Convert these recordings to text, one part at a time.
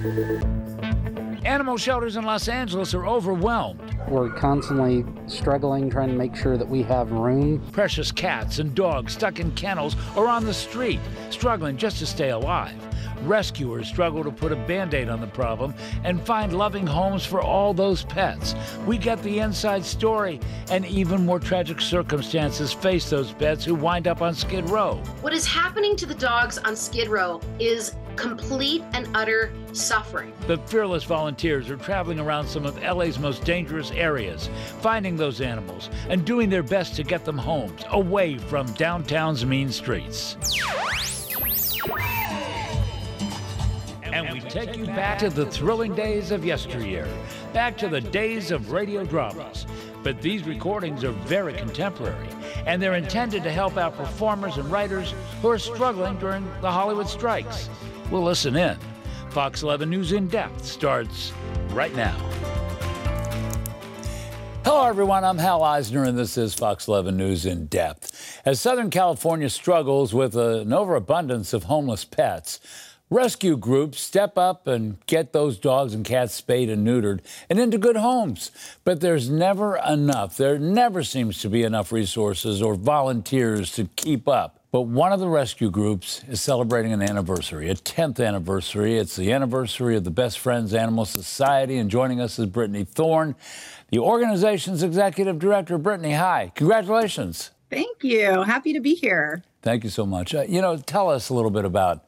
Animal shelters in Los Angeles are overwhelmed. We're constantly struggling, trying to make sure that we have room. Precious cats and dogs stuck in kennels or on the street, struggling just to stay alive. Rescuers struggle to put a Band-Aid on the problem and find loving homes for all those pets. We get the inside story, and even more tragic circumstances face those pets who wind up on Skid Row. What is happening to the dogs on Skid Row is complete and utter suffering. The fearless volunteers are traveling around some of LA's most dangerous areas, finding those animals and doing their best to get them homes, away from downtown's mean streets. And we take you back to the thrilling days of yesteryear, back to the days of radio dramas. But these recordings are very contemporary, and they're intended to help out performers and writers who are struggling during the Hollywood strikes. We'll listen in. Fox 11 News in Depth starts right now. Hello, everyone. I'm Hal Eisner, and this is Fox 11 News in Depth. As Southern California struggles with an overabundance of homeless pets, rescue groups step up and get those dogs and cats spayed and neutered and into good homes. But there's never enough. There never seems to be enough resources or volunteers to keep up. But one of the rescue groups is celebrating an anniversary, a 10th anniversary. It's the anniversary of the Best Friends Animal Society, and joining us is Brittany Thorne, the organization's executive director. Brittany, hi. Congratulations. Thank you. Happy to be here. Thank you so much. Tell us a little bit about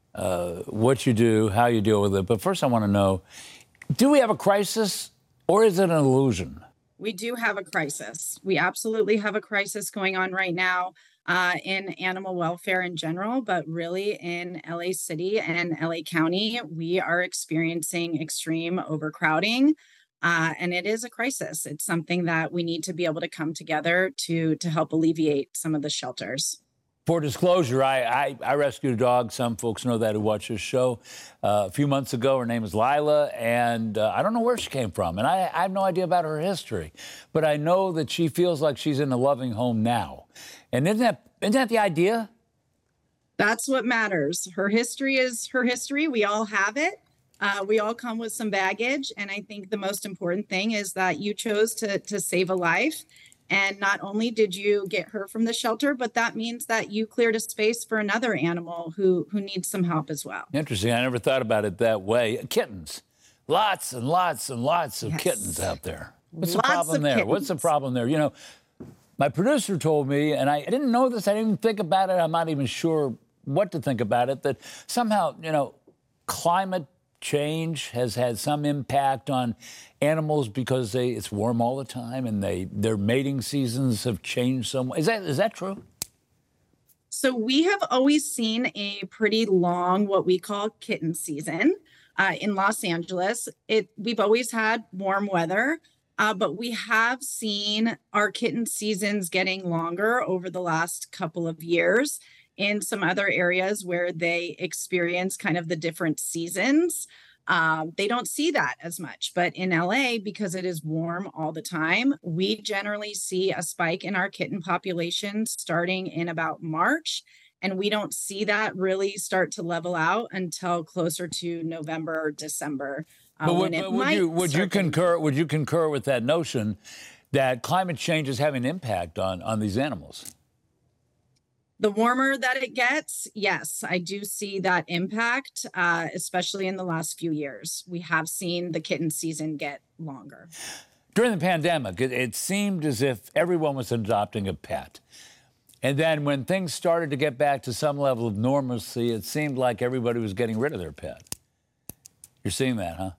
what you do, how you deal with it. But first I want to know, do we have a crisis or is it an illusion? We do have a crisis. We absolutely have a crisis going on right now in animal welfare in general, but really in LA City and LA County, we are experiencing extreme overcrowding. And it is a crisis. It's something that we need to be able to come together to help alleviate some of the shelters. For disclosure, I rescued a dog. Some folks know that who watch this show. A few months ago, her name is Lila, and I don't know where she came from. And I have no idea about her history. But I know that she feels like she's in a loving home now. And isn't that the idea? That's what matters. Her history is her history. We all have it. We all come with some baggage. And I think the most important thing is that you chose to save a life. And not only did you get her from the shelter, but that means that you cleared a space for another animal who needs some help as well. Interesting. I never thought about it that way. Kittens. Lots and lots and lots of kittens out there. What's the problem there? What's the problem there? You know, my producer told me, and I didn't know this, I didn't even think about it, I'm not even sure what to think about it, that somehow, climate change has had some impact on animals because it's warm all the time and their mating seasons have changed somewhat. Is that true? So we have always seen a pretty long, what we call kitten season in Los Angeles. We've always had warm weather, but we have seen our kitten seasons getting longer over the last couple of years. In some other areas where they experience kind of the different seasons, they don't see that as much. But in LA, because it is warm all the time, we generally see a spike in our kitten population starting in about March. And we don't see that really start to level out until closer to November or December. Would you concur with that notion that climate change is having an impact on these animals? The warmer that it gets, yes, I do see that impact, especially in the last few years. We have seen the kitten season get longer. During the pandemic, it seemed as if everyone was adopting a pet. And then when things started to get back to some level of normalcy, it seemed like everybody was getting rid of their pet. You're seeing that, huh?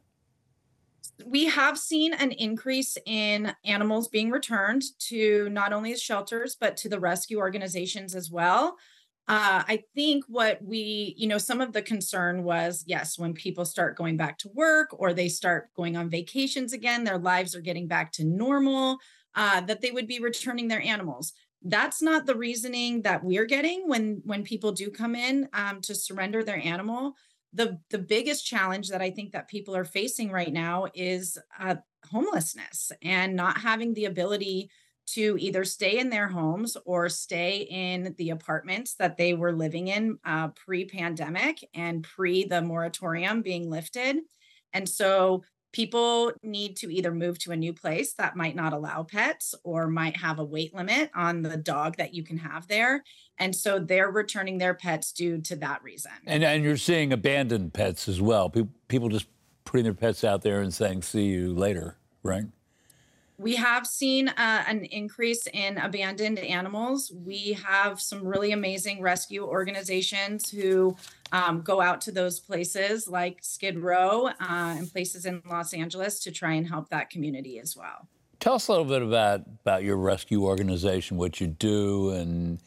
We have seen an increase in animals being returned to not only the shelters, but to the rescue organizations as well. I think some of the concern was, yes, when people start going back to work or they start going on vacations again, their lives are getting back to normal, that they would be returning their animals. That's not the reasoning that we're getting when people do come in to surrender their animal. The biggest challenge that I think that people are facing right now is homelessness and not having the ability to either stay in their homes or stay in the apartments that they were living in pre-pandemic and pre the moratorium being lifted. And so people need to either move to a new place that might not allow pets or might have a weight limit on the dog that you can have there. And so they're returning their pets due to that reason. And you're seeing abandoned pets as well. People just putting their pets out there and saying, see you later, right? We have seen an increase in abandoned animals. We have some really amazing rescue organizations who go out to those places like Skid Row and places in Los Angeles to try and help that community as well. Tell us a little bit about your rescue organization, what you do, and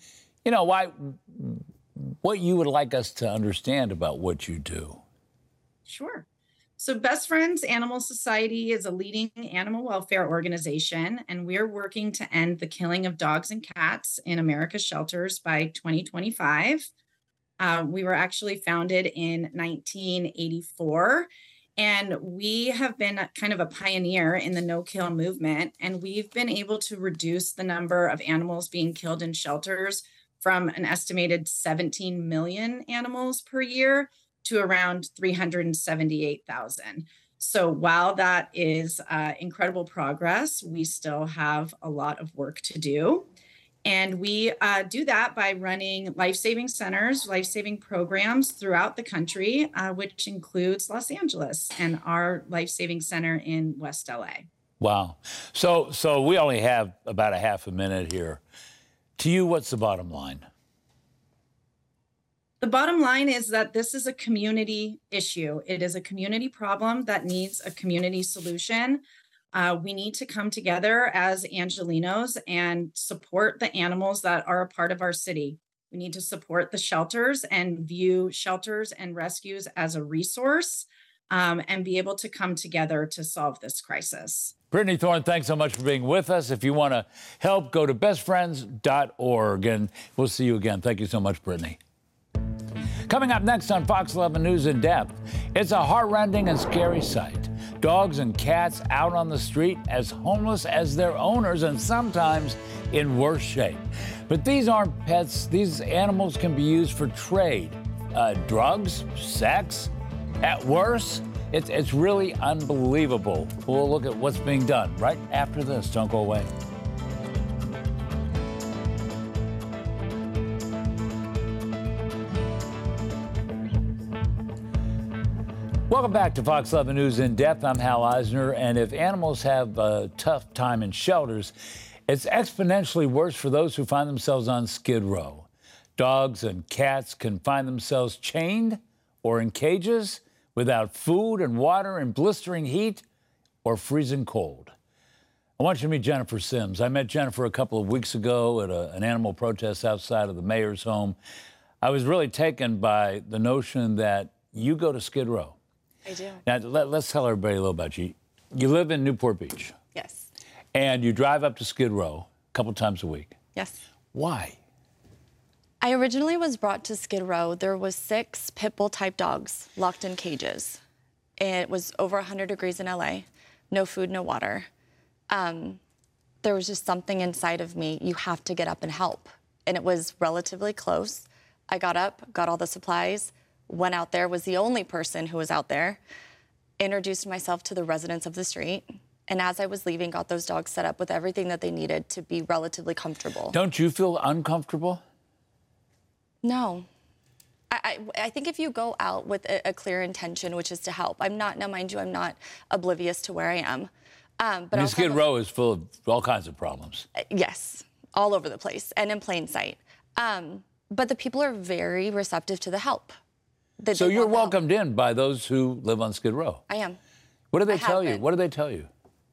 what you would like us to understand about what you do. Sure. So Best Friends Animal Society is a leading animal welfare organization, and we're working to end the killing of dogs and cats in America's shelters by 2025. We were actually founded in 1984, and we have been kind of a pioneer in the no-kill movement, and we've been able to reduce the number of animals being killed in shelters from an estimated 17 million animals per year to around 378,000. So while that is incredible progress, we still have a lot of work to do. And we do that by running life-saving centers, life-saving programs throughout the country, which includes Los Angeles and our life-saving center in West LA. Wow. So we only have about a half a minute here. To you, what's the bottom line? The bottom line is that this is a community issue. It is a community problem that needs a community solution. We need to come together as Angelenos and support the animals that are a part of our city. We need to support the shelters and view shelters and rescues as a resource and be able to come together to solve this crisis. Brittany Thorne, thanks so much for being with us. If you want to help, go to bestfriends.org, and we'll see you again. Thank you so much, Brittany. Coming up next on Fox 11 News in Depth, it's a heartrending and scary sight. Dogs and cats out on the street as homeless as their owners and sometimes in worse shape. But these aren't pets. These animals can be used for trade, drugs, sex. At worst, it's really unbelievable. We'll look at what's being done right after this. Don't go away. Welcome back to Fox 11 News in Depth. I'm Hal Eisner, and if animals have a tough time in shelters, it's exponentially worse for those who find themselves on Skid Row. Dogs and cats can find themselves chained or in cages without food and water in blistering heat or freezing cold. I want you to meet Jennifer Sims. I met Jennifer a couple of weeks ago at an animal protest outside of the mayor's home. I was really taken by the notion that you go to Skid Row. I do. Now, let's tell everybody a little about you. You live in Newport Beach. Yes. And you drive up to Skid Row a couple times a week. Yes. Why? I originally was brought to Skid Row. There was 6 pit bull type dogs locked in cages. It was over 100 degrees in LA. No food, no water. There was just something inside of me. You have to get up and help. And it was relatively close. I got up, got all the supplies, went out there, was the only person who was out there, introduced myself to the residents of the street, and as I was leaving, got those dogs set up with everything that they needed to be relatively comfortable. Don't you feel uncomfortable? No. I think if you go out with a clear intention, which is to help, now mind you, I'm not oblivious to where I am. But Skid Row is full of all kinds of problems. Yes, all over the place and in plain sight. But the people are very receptive to the help. So you're welcomed in by those who live on Skid Row. I am. What do they tell you? What do they tell you?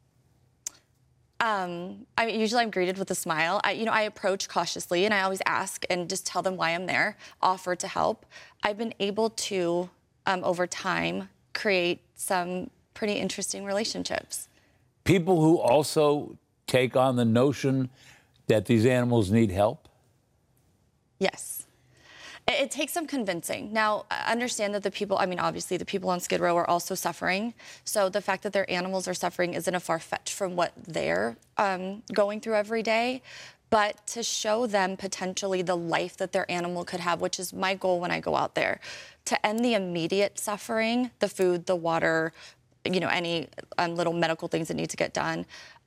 Usually I'm greeted with a smile. I approach cautiously and I always ask and just tell them why I'm there, offer to help. I've been able to, over time, create some pretty interesting relationships. People who also take on the notion that these animals need help? Yes. It takes some convincing. Now, I understand that the people, I mean, obviously the people on Skid Row are also suffering. So the fact that their animals are suffering isn't a far-fetched from what they're going through every day. But to show them potentially the life that their animal could have, which is my goal when I go out there, to end the immediate suffering, the food, the water, you know, any little medical things that need to get done,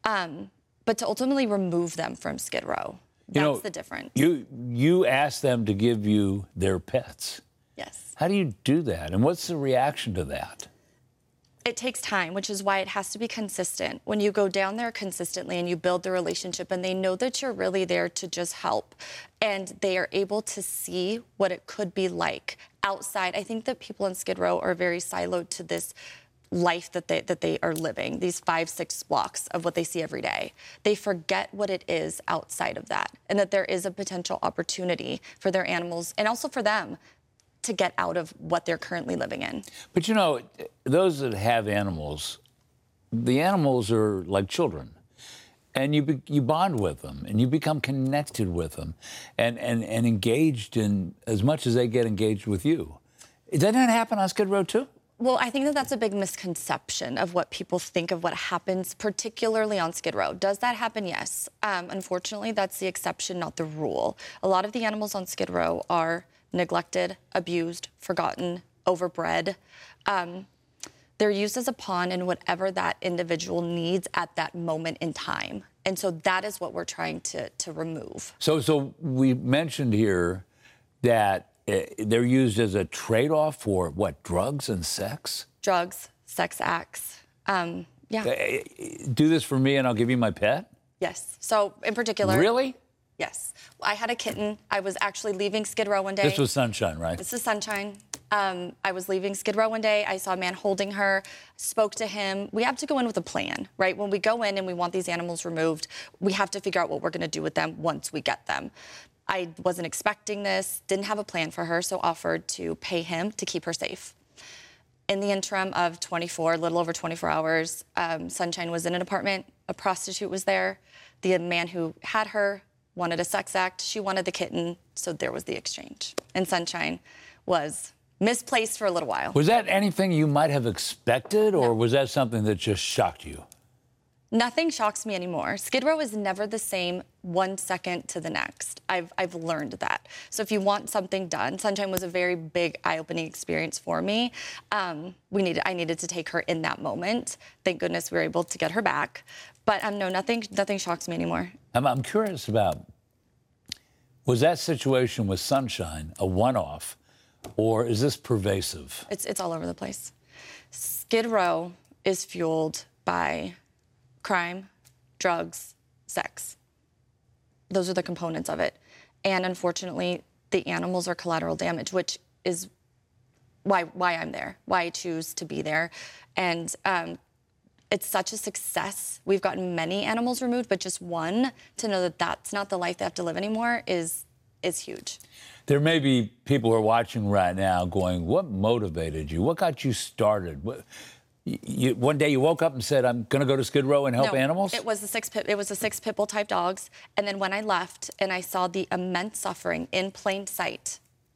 but to ultimately remove them from Skid Row. That's the difference. You ask them to give you their pets. Yes. How do you do that? And what's the reaction to that? It takes time, which is why it has to be consistent. When you go down there consistently and you build the relationship and they know that you're really there to just help and they are able to see what it could be like outside. I think that people in Skid Row are very siloed to this life that they are living, these 5-6 blocks of what they see every day. They forget what it is outside of that and that there is a potential opportunity for their animals and also for them to get out of what they're currently living in. But you know, those that have animals, the animals are like children. And you bond with them and you become connected with them and engaged in as much as they get engaged with you. Doesn't that happen on Skid Row too? Well, I think that that's a big misconception of what people think of what happens, particularly on Skid Row. Does that happen? Yes. Unfortunately, that's the exception, not the rule. A lot of the animals on Skid Row are neglected, abused, forgotten, overbred. They're used as a pawn in whatever that individual needs at that moment in time. And so that is what we're trying to remove. So we mentioned here that they're used as a trade-off for what, drugs and sex? Drugs, sex acts. Yeah. Do this for me and I'll give you my pet? Yes. So in particular. Really? Yes. I had a kitten. I was actually leaving Skid Row one day. This was Sunshine, right? This is Sunshine. I was leaving Skid Row one day. I saw a man holding her, spoke to him. We have to go in with a plan, right? When we go in and we want these animals removed, we have to figure out what we're going to do with them once we get them. I wasn't expecting this, didn't have a plan for her, so offered to pay him to keep her safe. In the interim of a little over 24 hours, Sunshine was in an apartment. A prostitute was there. The man who had her wanted a sex act. She wanted the kitten, so there was the exchange. And Sunshine was misplaced for a little while. Was that anything you might have expected, or was that something that just shocked you? Nothing shocks me anymore. Skid Row is never the same 1 second to the next. I've learned that. So if you want something done, Sunshine was a very big eye-opening experience for me. I needed to take her in that moment. Thank goodness we were able to get her back. But no, nothing shocks me anymore. I'm curious about, was that situation with Sunshine a one-off, or is this pervasive? It's all over the place. Skid Row is fueled by crime, drugs, sex. Those are the components of it. And unfortunately, the animals are collateral damage, which is why I'm there, why I choose to be there. And it's such a success. We've gotten many animals removed, but just one, to know that that's not the life they have to live anymore is huge. There may be people who are watching right now going, what motivated you? What got you started? One day you woke up and said, I'm going to go to Skid Row and help animals? It was the six pit bull type dogs. And then when I left and I saw the immense suffering in plain sight,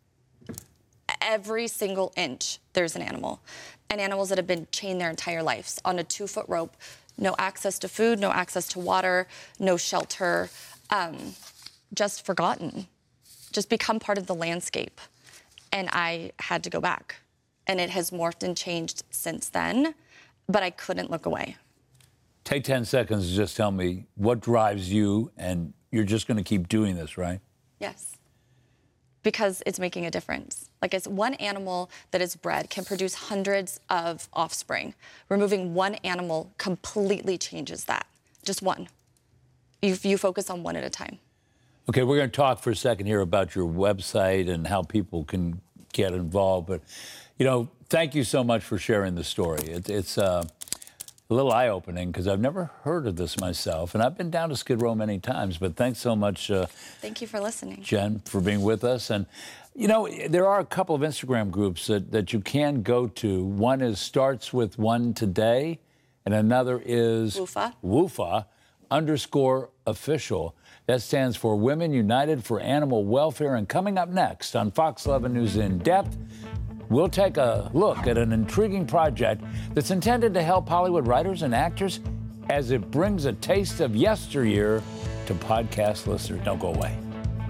every single inch there's an animal. And animals that have been chained their entire lives on a 2-foot rope, no access to food, no access to water, no shelter, just forgotten, just become part of the landscape. And I had to go back. And it has morphed and changed since then, but I couldn't look away. Take 10 seconds to just tell me what drives you, and you're just going to keep doing this, right? Yes. Because it's making a difference. Like, it's one animal that is bred can produce hundreds of offspring. Removing one animal completely changes that. Just one. You focus on one at a time. Okay, we're going to talk for a second here about your website and how people can get involved, but thank you so much for sharing the story. It's a little eye-opening because I've never heard of this myself, and I've been down to Skid Row many times, but thanks so much. Thank you for listening. Jen, for being with us. And, there are a couple of Instagram groups that you can go to. One is Starts With One Today, and another is WUFA. WUFA. WOW_official. That stands for Women United for Animal Welfare. And coming up next on Fox 11 News In Depth, we'll take a look at an intriguing project that's intended to help Hollywood writers and actors as it brings a taste of yesteryear to podcast listeners. Don't go away.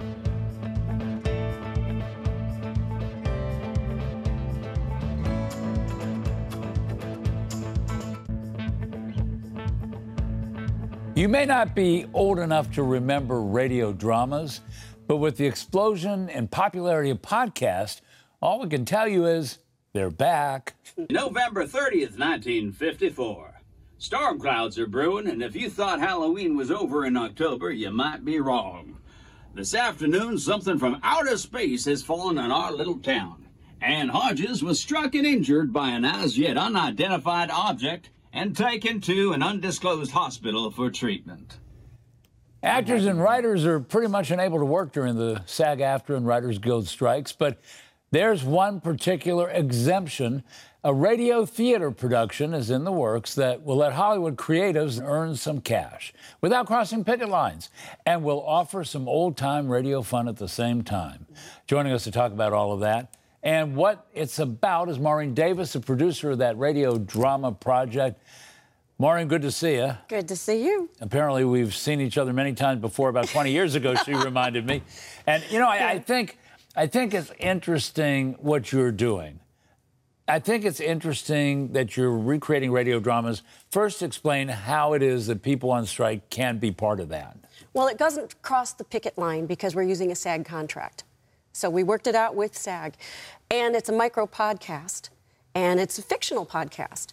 You may not be old enough to remember radio dramas, but with the explosion and popularity of podcasts, all we can tell you is they're back. November 30th, 1954. Storm clouds are brewing, and if you thought Halloween was over in October, you might be wrong. This afternoon, something from outer space has fallen on our little town. Ann Hodges was struck and injured by an as-yet unidentified object and taken to an undisclosed hospital for treatment. Actors and writers are pretty much unable to work during the SAG-AFTRA and Writers Guild strikes, but there's one particular exemption. A radio theater production is in the works that will let Hollywood creatives earn some cash without crossing picket lines and will offer some old-time radio fun at the same time. Joining us to talk about all of that and what it's about is Maureen Davis, the producer of that radio drama project. Maureen, good to see you. Good to see you. Apparently, we've seen each other many times before. About 20 years ago, she reminded me. And, you know, I think it's interesting what you're doing. I think it's interesting that you're recreating radio dramas. First, explain how it is that people on strike can be part of that. Well, it doesn't cross the picket line because we're using a SAG contract. So we worked it out with SAG. And it's a micro podcast. And it's a fictional podcast.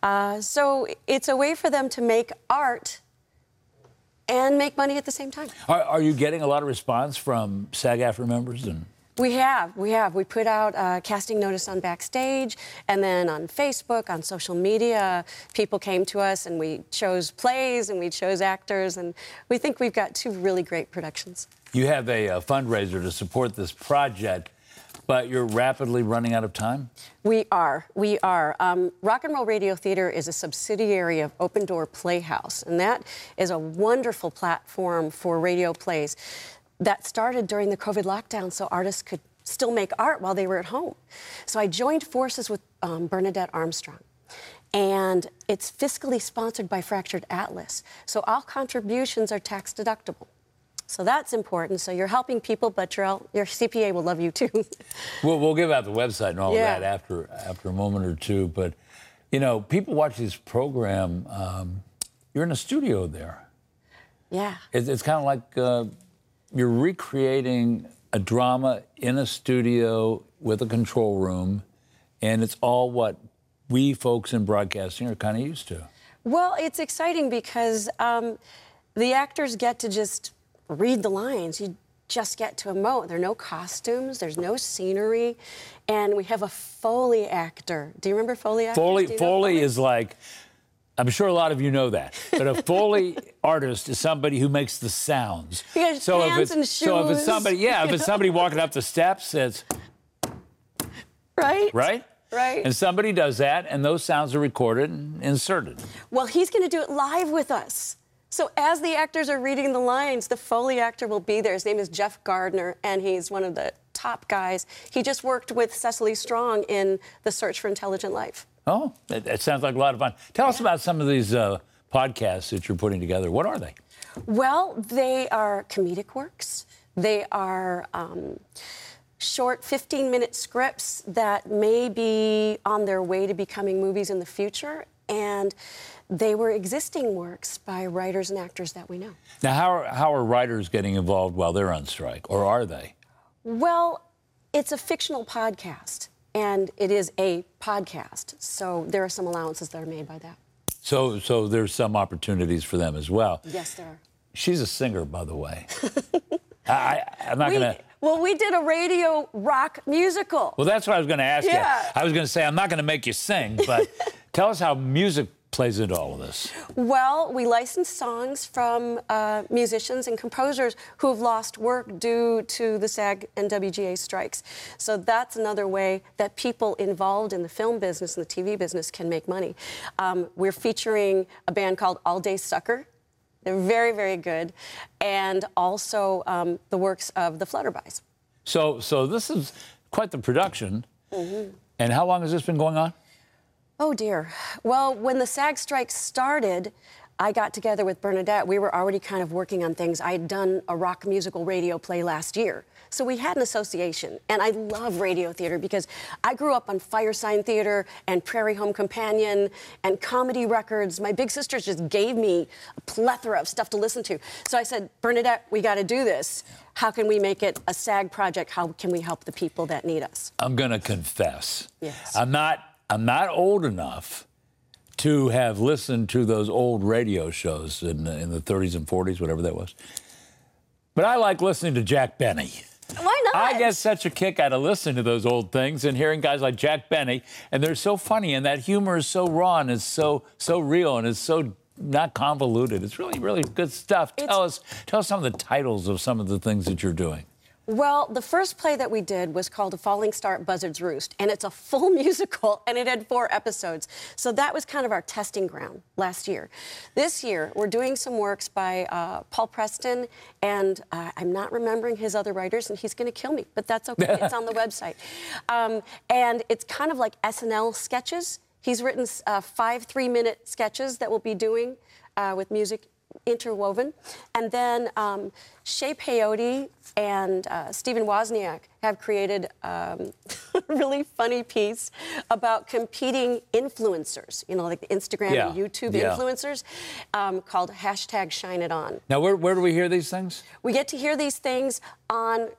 So it's a way for them to make art and make money at the same time. Are you getting a lot of response from SAG-AFTRA members? We have. We put out a casting notice on Backstage, and then on Facebook, on social media, people came to us, and we chose plays, and we chose actors, and we think we've got two really great productions. You have a fundraiser to support this project, but you're rapidly running out of time? We are. Rock and Roll Radio Theater is a subsidiary of Open Door Playhouse, and that is a wonderful platform for radio plays that started during the COVID lockdown so artists could still make art while they were at home. So I joined forces with Bernadette Armstrong. And it's fiscally sponsored by Fractured Atlas. So all contributions are tax deductible. So that's important. So you're helping people, but your CPA will love you too. We'll give out the website and all of that after a moment or two. But, you know, people watch this program. You're in a studio there. Yeah. It's kind of like you're recreating a drama in a studio with a control room, and it's all what we folks in broadcasting are kind of used to. Well, it's exciting because the actors get to just read the lines. You just get to emote. There are no costumes. There's no scenery. And we have a Foley actor. Do you remember Foley actors? Foley is like, I'm sure a lot of you know that, but a Foley artist is somebody who makes the sounds. He has hands and shoes. So if it's somebody, if it's somebody walking up the steps, it's... Right? Right? Right. And somebody does that, and those sounds are recorded and inserted. Well, he's going to do it live with us. So as the actors are reading the lines, the Foley actor will be there. His name is Jeff Gardner, and he's one of the top guys. He just worked with Cecily Strong in The Search for Intelligent Life. Oh, that sounds like a lot of fun. Tell us about some of these podcasts that you're putting together. What are they? Well, they are comedic works. They are short 15-minute scripts that may be on their way to becoming movies in the future. And they were existing works by writers and actors that we know. Now, how are writers getting involved while they're on strike, or are they? Well, it's a fictional podcast, and it is a podcast, so there are some allowances that are made by that. So there's some opportunities for them as well. Yes, there are. She's a singer, by the way. I'm not going to... Well, we did a radio rock musical. Well, that's what I was going to ask you. I was going to say, I'm not going to make you sing, but tell us how music plays into all of this. Well, we license songs from musicians and composers who have lost work due to the SAG and WGA strikes. So that's another way that people involved in the film business and the TV business can make money. We're featuring a band called All Day Sucker. They're very, very good. And also the works of the Flutterbys. So this is quite the production. And how long has this been going on? Oh, dear. Well, when the SAG strike started, I got together with Bernadette. We were already kind of working on things. I had done a rock musical radio play last year. So we had an association. And I love radio theater because I grew up on Firesign Theater and Prairie Home Companion and comedy records. My big sisters just gave me a plethora of stuff to listen to. So I said, Bernadette, we got to do this. How can we make it a SAG project? How can we help the people that need us? I'm going to confess. Yes. I'm not old enough to have listened to those old radio shows in the 30s and 40s, whatever that was. But I like listening to Jack Benny. Why not? I get such a kick out of listening to those old things and hearing guys like Jack Benny, and they're so funny, and that humor is so raw and is so real and is so not convoluted. It's really, really good stuff. Tell us some of the titles of some of the things that you're doing. Well, the first play that we did was called A Falling Star at Buzzard's Roost, and it's a full musical, and it had 4 episodes. So that was kind of our testing ground last year. This year, we're doing some works by Paul Preston, and I'm not remembering his other writers, and he's going to kill me, but that's okay. It's on the website. And it's kind of like SNL sketches. He's written 5 3-minute sketches that we'll be doing with music interwoven. And then Shea Peyote and Stephen Wozniak have created a really funny piece about competing influencers, you know, like the Instagram and YouTube influencers, called #ShineItOn. Now, where do we hear these things? We get to hear these things on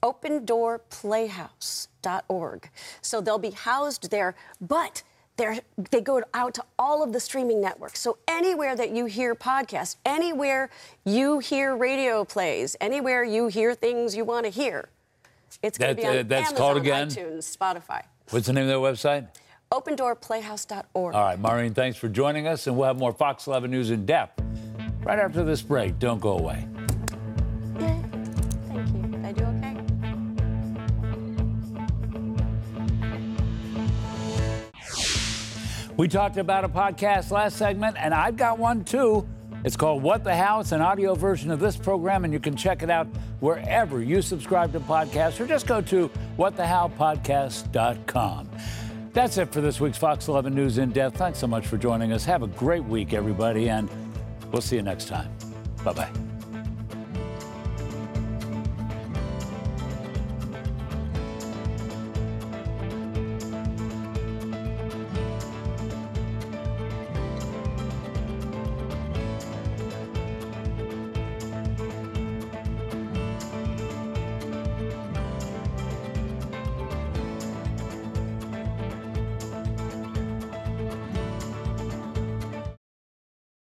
opendoorplayhouse.org. So they'll be housed there, but they go out to all of the streaming networks. So anywhere that you hear podcasts, anywhere you hear radio plays, anywhere you hear things you want to hear, it's going to be on that's Amazon, called again? iTunes, Spotify. What's the name of their website? opendoorplayhouse.org. All right, Maureen, thanks for joining us, and we'll have more Fox 11 News in depth right after this break. Don't go away. Yay. Thank you. Did I do okay? We talked about a podcast last segment, and I've got one too. It's called What the How. It's an audio version of this program, and you can check it out wherever you subscribe to podcasts, or just go to whatthehowpodcast.com. That's it for this week's Fox 11 News in Depth. Thanks so much for joining us. Have a great week, everybody, and we'll see you next time. Bye-bye.